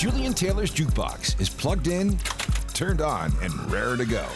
Julian Taylor's Jukebox is plugged in, turned on, and raring to go.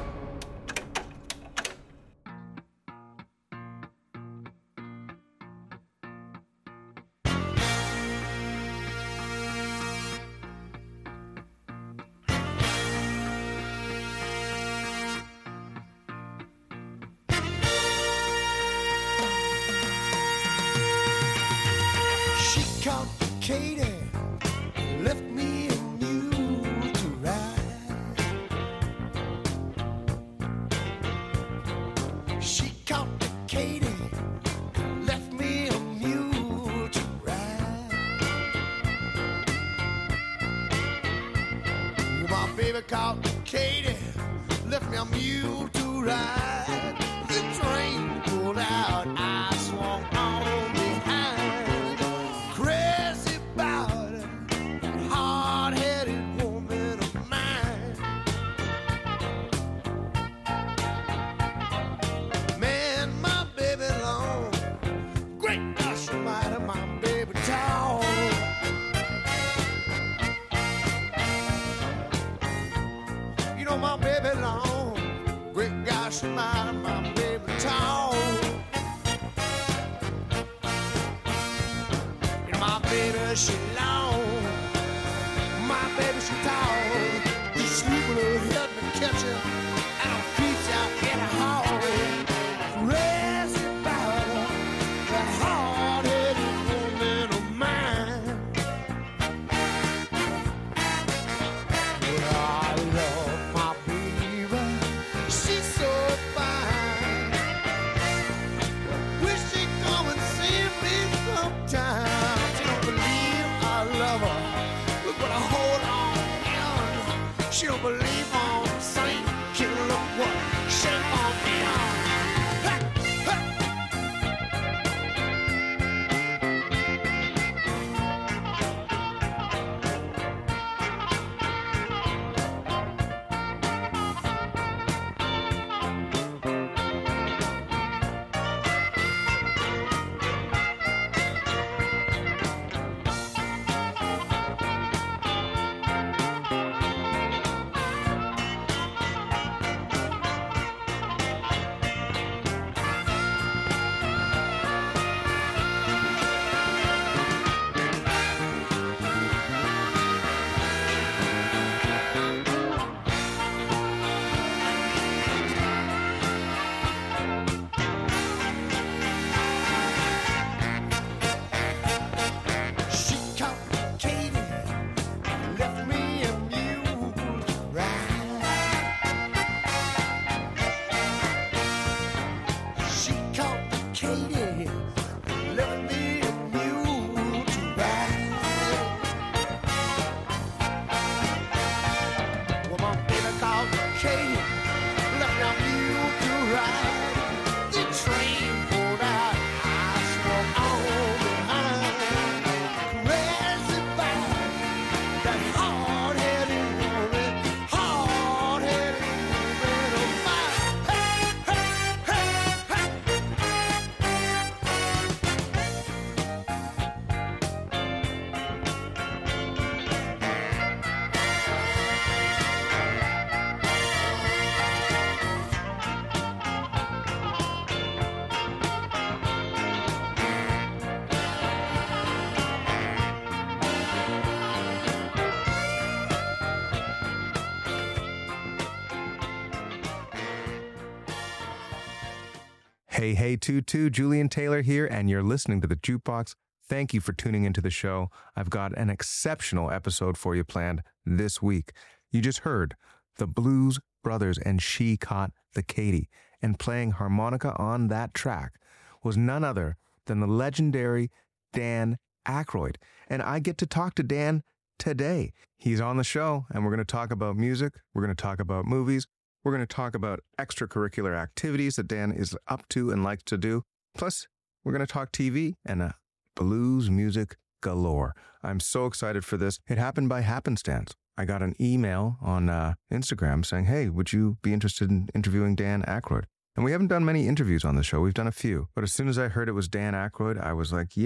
Hey, hey, Tutu, Julian Taylor here, and you're listening to The Jukebox. Thank you for tuning into the show. I've got an exceptional episode for you planned this week. You just heard the Blues Brothers and She Caught the Katy, and playing harmonica on that track was none other than the legendary Dan Aykroyd. And I get to talk to Dan today. He's on the show, and we're going to talk about music. We're going to talk about movies. We're going to talk about extracurricular activities that Dan is up to and likes to do. Plus, we're going to talk TV and blues music galore. I'm so excited for this. It happened by happenstance. I got an email on Instagram saying, hey, would you be interested in interviewing Dan Aykroyd? And we haven't done many interviews on the show. We've done a few. But as soon as I heard it was Dan Aykroyd, I was like, yeah,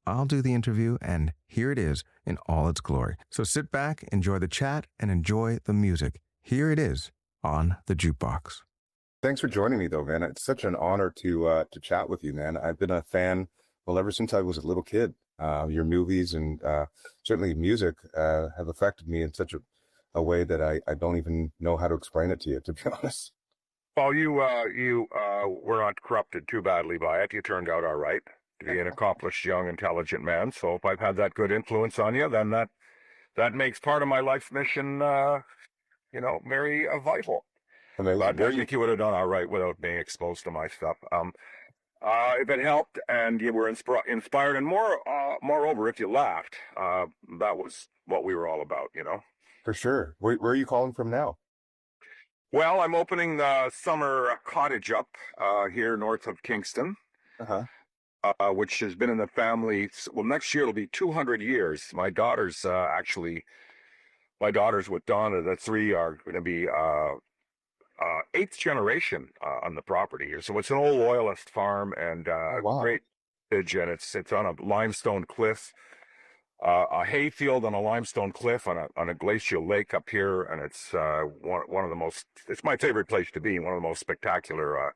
I'll do the interview, and here it is in all its glory. So sit back, enjoy the chat, and enjoy the music. Here it is on the Jukebox. Thanks for joining me, though, man. It's such an honor to chat with you, man. I've been a fan, well, ever since I was a little kid. Your movies and certainly music have affected me in such a way that I don't even know how to explain it to you, to be honest. Well, you were not corrupted too badly by it. You turned out all right to be an accomplished, young, intelligent man. So if I've had that good influence on you, then that makes part of my life's mission, very vital. Amazing. But I think you would have done all right without being exposed to my stuff. If it helped and you were inspired, and moreover, if you laughed, that was what we were all about, For sure. Where are you calling from now? Well, I'm opening the summer cottage up here north of Kingston, which has been in the family. Well, next year it'll be 200 years. My daughters with Donna, the three, are going to be eighth generation on the property here. So it's an old loyalist farm and great village, and it's on a limestone cliff. A hayfield on a limestone cliff on a glacial lake up here, and it's one of the most. It's my favorite place to be. One of the most spectacular,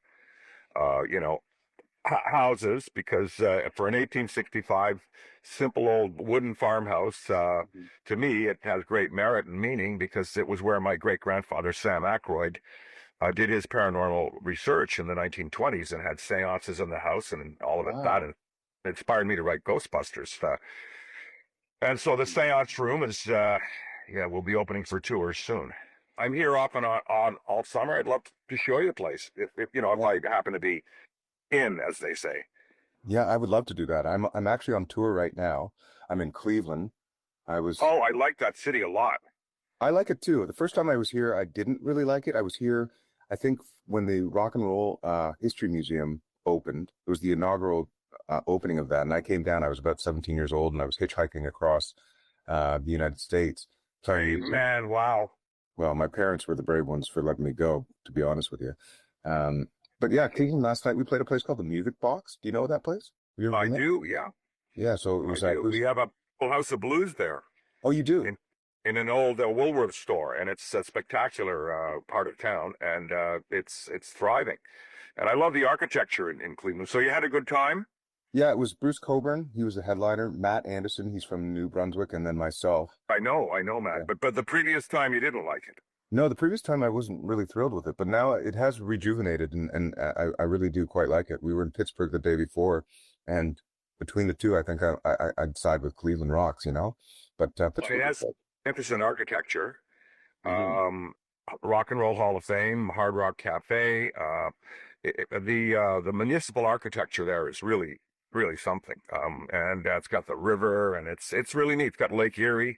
houses, because for an 1865 simple old wooden farmhouse, to me it has great merit and meaning because it was where my great grandfather Sam Aykroyd did his paranormal research in the 1920s and had seances in the house and all of it. Wow. That inspired me to write Ghostbusters. And so the seance room is, we'll be opening for tours soon. I'm here off and on all summer. I'd love to show you the place if I happen to be in, as they say. Yeah, I would love to do that. I'm actually on tour right now. I'm in Cleveland. I like that city a lot. I like it too. The first time I was here, I didn't really like it. I was here, I think, when the Rock and Roll History Museum opened. It was the inaugural opening of that, and I came down. I was about 17 years old, and I was hitchhiking across the United States. Hey, man, wow. Well, my parents were the brave ones for letting me go, to be honest with you. But yeah, Cleveland, last night we played a place called the Music Box. Do you know that place? I do, yeah. Yeah, so it was we have a full house of blues there. Oh, you do? In an old Woolworth store, and it's a spectacular part of town, and it's thriving. And I love the architecture in Cleveland. So you had a good time? Yeah, it was Bruce Cockburn. He was the headliner. Matt Anderson, he's from New Brunswick, and then myself. I know, Matt. Yeah. But the previous time you didn't like it. No, the previous time I wasn't really thrilled with it, but now it has rejuvenated, and I really do quite like it. We were in Pittsburgh the day before, and between the two, I think I'd side with Cleveland Rocks, But Pittsburgh, it has emphasis in architecture. Rock and Roll Hall of Fame, Hard Rock Cafe. The municipal architecture there is really something. And it's got the river, and it's really neat. It's got Lake Erie,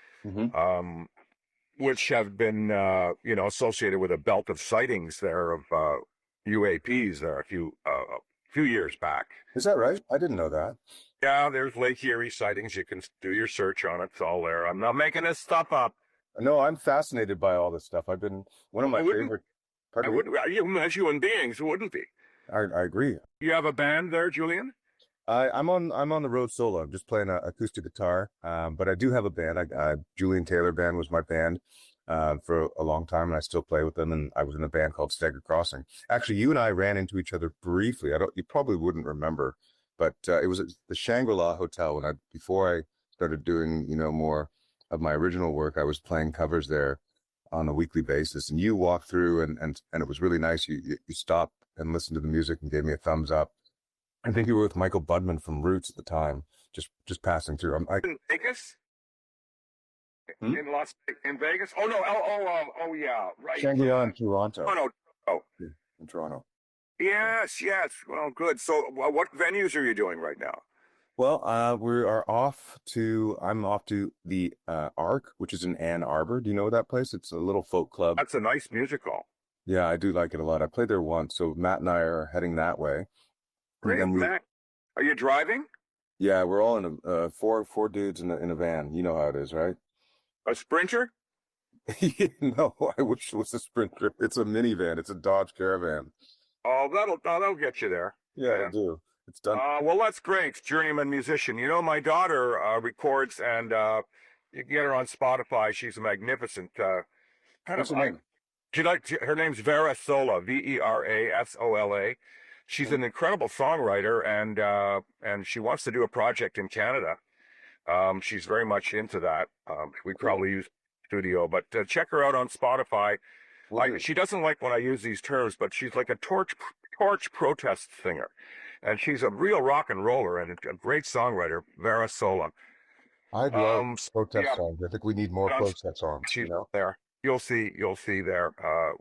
which have been associated with a belt of sightings there of UAPs there a few years back. Is that right? I didn't know that. Yeah, there's Lake Erie sightings. You can do your search on it. It's all there. I'm not making this stuff up. No, I'm fascinated by all this stuff. I've been one of my favorite. As human beings, who wouldn't be? I agree. You have a band there, Julian? I'm on the road solo. I'm just playing an acoustic guitar, but I do have a band. Julian Taylor Band was my band for a long time, and I still play with them. And I was in a band called Stagger Crossing. Actually, you and I ran into each other briefly. You probably wouldn't remember, but it was at the Shangri-La Hotel before I started doing more of my original work. I was playing covers there on a weekly basis, and you walked through, and it was really nice. You stopped and listened to the music and gave me a thumbs up. I think you were with Michael Budman from Roots at the time, just passing through. In Vegas? In Vegas? Oh, no. Oh, yeah. Right. Shangri-La in Toronto. Oh, no. Oh. Yeah, in Toronto. Yes. Well, good. So what venues are you doing right now? Well, I'm off to the Arc, which is in Ann Arbor. Do you know that place? It's a little folk club. That's a nice music hall. Yeah, I do like it a lot. I played there once, so Matt and I are heading that way. Great, Matt. Are you driving? Yeah, we're all in a four dudes in a van. You know how it is, right? A Sprinter? No, I wish it was a Sprinter. It's a minivan. It's a Dodge Caravan. Oh, that'll get you there. Yeah, it'll do. it's done. Well, that's great. Journeyman musician. You know, my daughter records, and you can get her on Spotify. She's a magnificent What's her name? Her name's Vera Sola, Verasola. She's an incredible songwriter, and she wants to do a project in Canada. She's very much into that. We probably use studio, but check her out on Spotify. She doesn't like when I use these terms, but she's like a torch protest singer, and she's a real rock and roller and a great songwriter, Vera Sola. I'd love protest songs. I think we need more protest songs. She's there. You'll see there.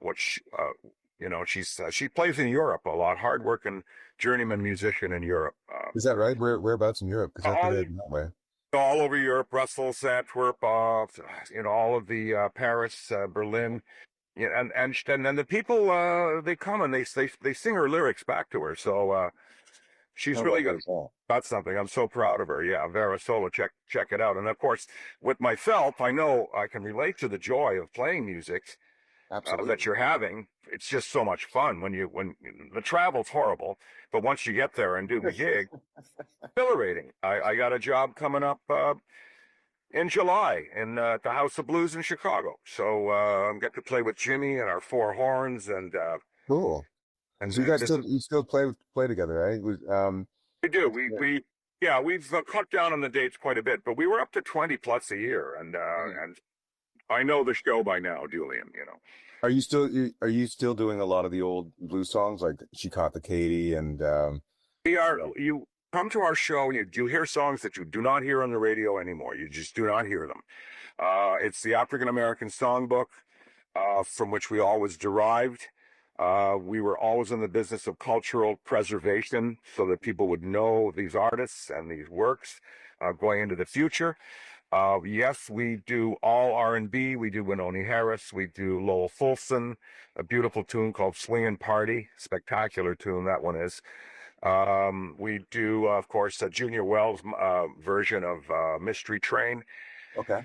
She plays in Europe a lot. Hardworking journeyman musician in Europe. Is that right? Whereabouts in Europe? Because I think that way. All over Europe, Brussels, Antwerp, all of the Paris, Berlin. Yeah, and then the people they come and they sing her lyrics back to her. So she's really got something. I'm so proud of her. Yeah, Vera Sola, check it out. And of course, with myself, I know I can relate to the joy of playing music that you're having. It's just so much fun when the travel's horrible, but once you get there and do the gig, exhilarating. I got a job coming up in July in the House of Blues in Chicago. So I'm getting to play with Jimmy and our four horns and cool. And so you guys still play together, right? We do. We've cut down on the dates quite a bit, but we were up to 20 plus a year, and I know the show by now, Julian. You know. Are you still doing a lot of the old blues songs like She Caught the Katy and? We are. You come to our show and you hear songs that you do not hear on the radio anymore. You just do not hear them. It's the African American Songbook, from which we always derived. We were always in the business of cultural preservation so that people would know these artists and these works going into the future. Yes, we do all R&B. We do Wynonie Harris. We do Lowell Fulson, a beautiful tune called Swingin' Party. Spectacular tune, that one is. We do, of course, a Junior Wells version of Mystery Train. Okay.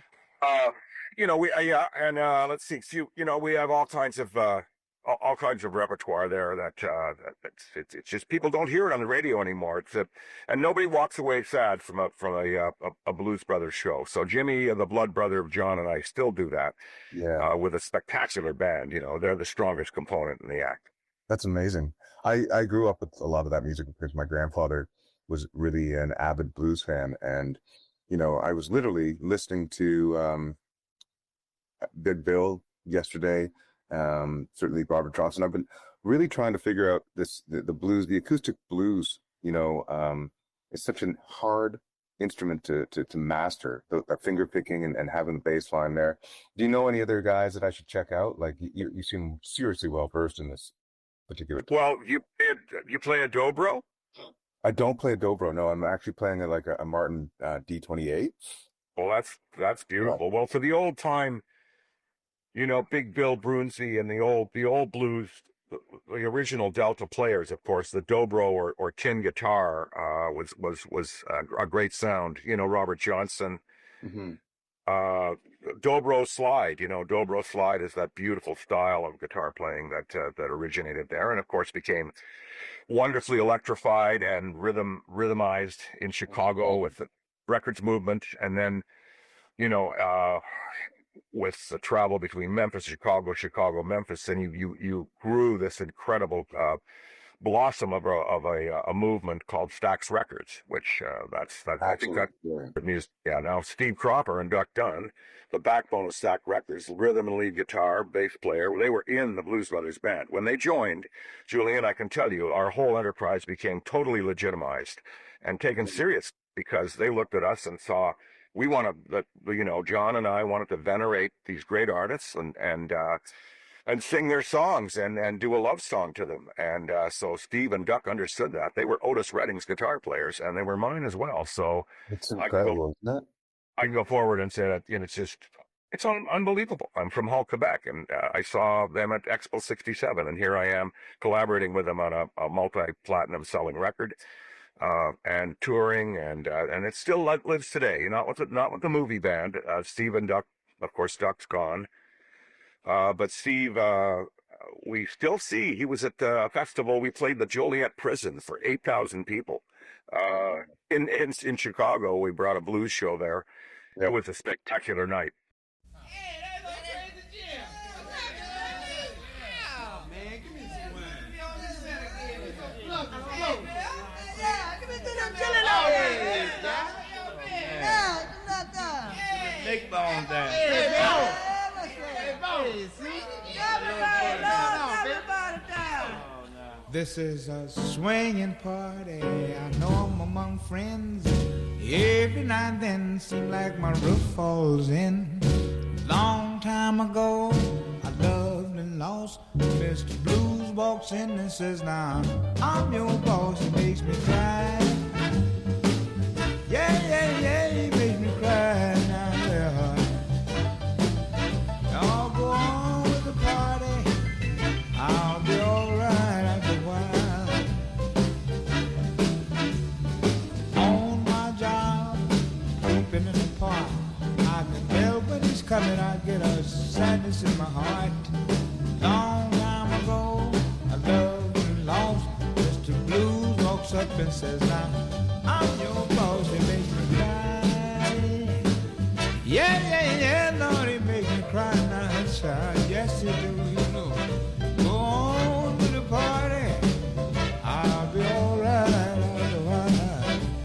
Let's see. We have all kinds of repertoire there it's just people don't hear it on the radio anymore. And nobody walks away sad from a Blues Brothers show. So Jimmy, the blood brother of John, and I still do that. Yeah. With a spectacular band. They're the strongest component in the act. That's amazing. I grew up with a lot of that music because my grandfather was really an avid blues fan, and I was literally listening to Big Bill yesterday. Certainly Robert Johnson. I've been really trying to figure out the blues, the acoustic blues. It's such a hard instrument to master, the finger picking and having the bass line there. Do you know any other guys that I should check out? Like you seem seriously well versed in this particular. Well, you play a dobro? I don't play a dobro. No, I'm actually playing a Martin D28. Well, that's beautiful. Well, for the old time. Big Bill Brunsey and the old blues, the original Delta players, of course, the dobro or tin guitar was a great sound. Robert Johnson, dobro slide. Dobro slide is that beautiful style of guitar playing that originated there, and of course became wonderfully electrified and rhythmized in Chicago with the records movement, and then with the travel between Memphis, Chicago, Memphis, and you grew this incredible blossom of a movement called Stax Records, which I think that's music. Yeah, now Steve Cropper and Duck Dunn, the backbone of Stax Records, rhythm and lead guitar, bass player, they were in the Blues Brothers band. When they joined, Julian, I can tell you, our whole enterprise became totally legitimized and taken serious because they looked at us and saw. We John and I wanted to venerate these great artists and sing their songs and do a love song to them. And so Steve and Duck understood that. They were Otis Redding's guitar players, and they were mine as well. So it's incredible, isn't it? I can go forward and say that it's unbelievable. I'm from Hull, Quebec, and I saw them at Expo 67, and here I am collaborating with them on a multi-platinum selling record. And touring, and it still lives today. Not with the movie band. Steve and Duck, of course, Duck's gone. But Steve, we still see. He was at the festival. We played the Joliet Prison for 8,000 people. In Chicago, we brought a blues show there. It was a spectacular night. Big bone down. This is a swinging party. I know I'm among friends. Every now and then, seem like my roof falls in. Long time ago, I loved and lost. Mr. Blues walks in and says, "Now I'm your boss." He makes me cry. Yeah, yeah, yeah, he makes me cry. Now, yeah. Y'all go on with the party. I'll be alright after a while. On my job, sleeping in the park. I can tell when he's coming. I get a sadness in my heart. Long time ago, I loved and lost. Mr. Blues walks up and says, "Now I'm your boss." He makes me cry. Yeah, yeah, yeah, Lord, he makes me cry now, child. Yes, he do, you know. Go on to the party. I'll be alright after a while.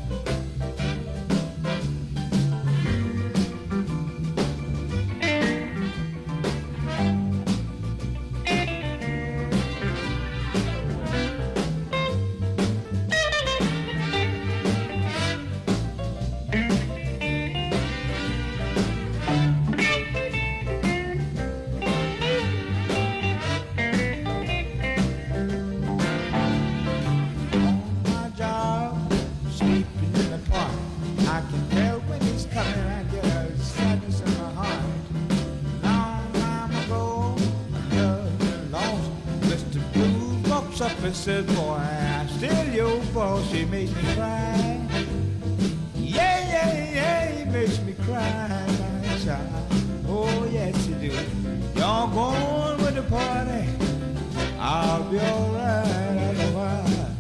Says, "Boy, I'm still your boss." He makes me cry. Yeah, yeah, yeah, he makes me cry, my child. Oh, yes, he do. Y'all going with the party. I'll be alright after a while.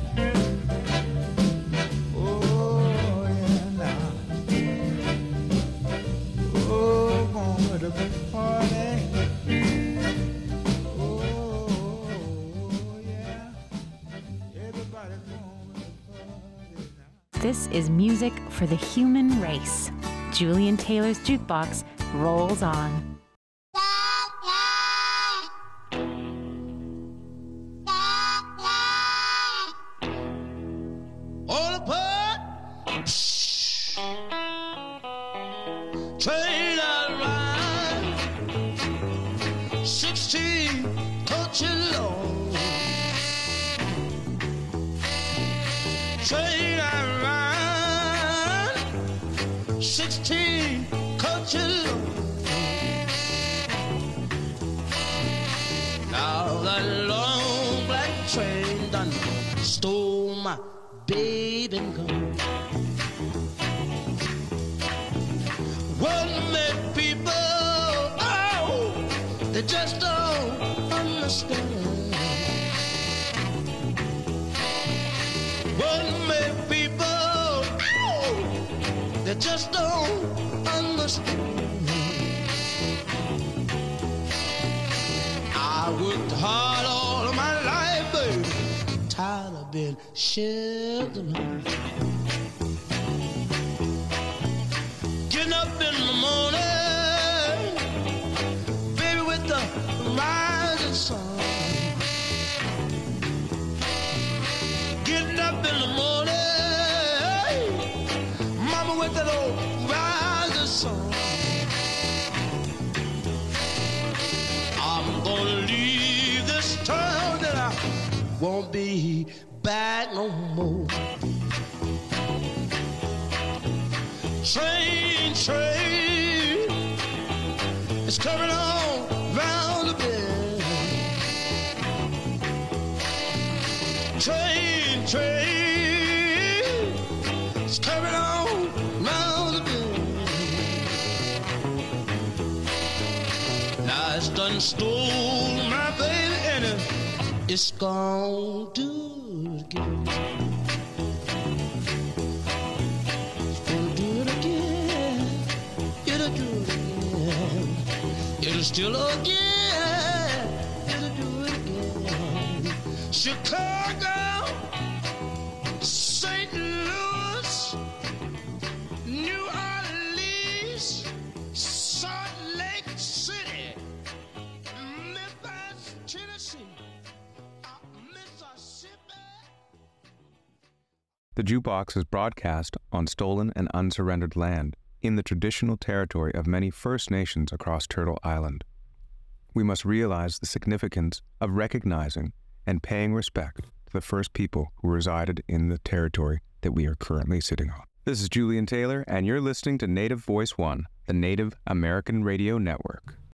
Oh, yeah, now. Oh, going with the party. This is music for the human race. Julian Taylor's Jukebox rolls on. All apart, train around 16 coaches long. Train around 16 coaches long. Now that long black train done stole my baby and gone. What make people, oh, they just don't understand. What make people, oh, they just don't understand. I worked hard all of my life, baby, tired of being shelved alone. Getting up in the morning, baby, with the rising sun. Getting up in the morning, mama, with that old rising sun. I'm gonna leave this town that I won't be back no more. Train, train, it's coming on round the bend. Train, train, it's coming on round the bend. Now it's done stole my baby and it's gone to do it again. it'll still again, it'll do it again. Chicago, St. Louis, New Orleans, Salt Lake City, Memphis, Tennessee, Mississippi. The Jukebox is broadcast on stolen and unsurrendered land in the traditional territory of many First Nations across Turtle Island. We must realize the significance of recognizing and paying respect to the first people who resided in the territory that we are currently sitting on. This is Julian Taylor, and you're listening to Native Voice One, the Native American Radio Network.